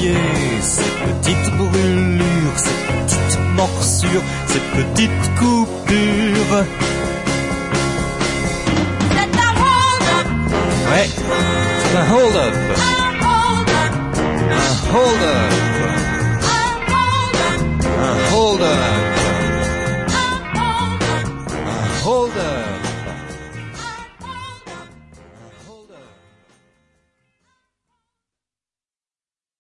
pieds, ces petites brûlures, ces petites morsures, ces petites coupures. C'est un hold-up. Ouais, c'est un hold-up. Un hold-up. Un hold-up. Un hold-up.